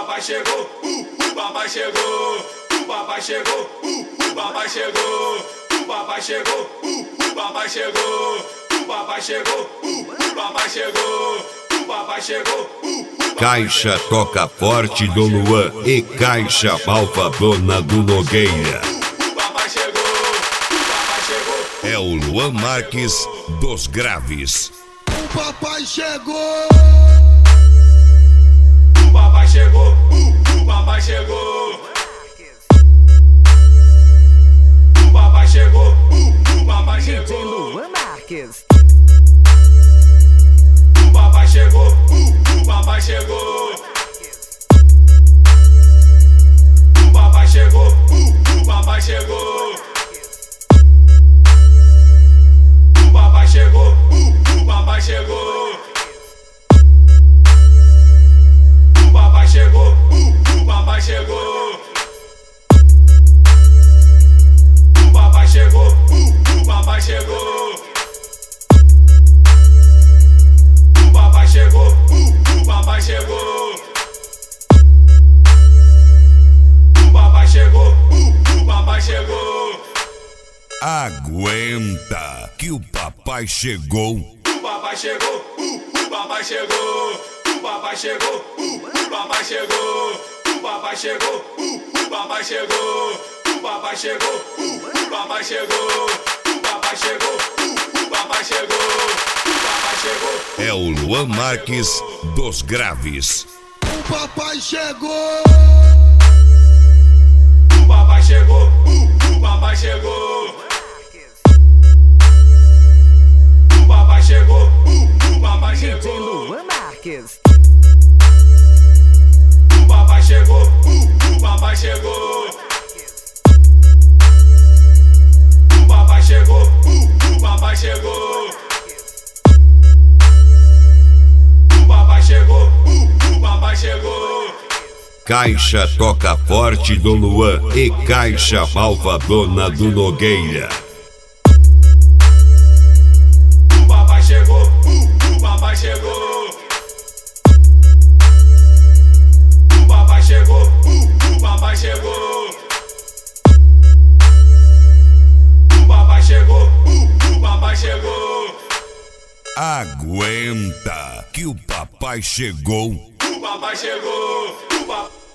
papai chegou, o papai chegou, o papai chegou, o papai chegou, o papai chegou, o papai chegou, o papai chegou, o papai chegou, o papai chegou. Caixa Toca Forte do Luan e Caixa Malvadona do Nogueira. É o Luan Marques dos Graves. O papai chegou! O papai chegou! O papai chegou! O papai chegou! O papai chegou! Luan Marques. O papai chegou! O papai chegou! O papai chegou! O papai chegou! O papai chegou! O papai chegou! O papai chegou! O papai chegou! O papai chegou! O papai chegou! O papai chegou! O papai chegou! O papai chegou! O papai chegou! Aguenta que o papai chegou. O papai chegou! O papai chegou! O papai chegou! O papai chegou! O papai chegou! O papai chegou! O papai chegou! O papai chegou! O papai chegou! O papai chegou! O papai chegou! É o Luan Marques dos Graves. O papai chegou! O papai chegou! O papai chegou! O papai chegou! O papai chegou! Luan Marques. O papai chegou! O papai chegou! O papai chegou! O papai chegou! O papai chegou! O papai chegou! Caixa Toca Forte do Luan e Caixa Malvadona do Nogueira. O papai chegou! O papai chegou! O papai chegou! O papai chegou! O papai chegou! O papai chegou! Aguenta que o papai chegou. O papai chegou!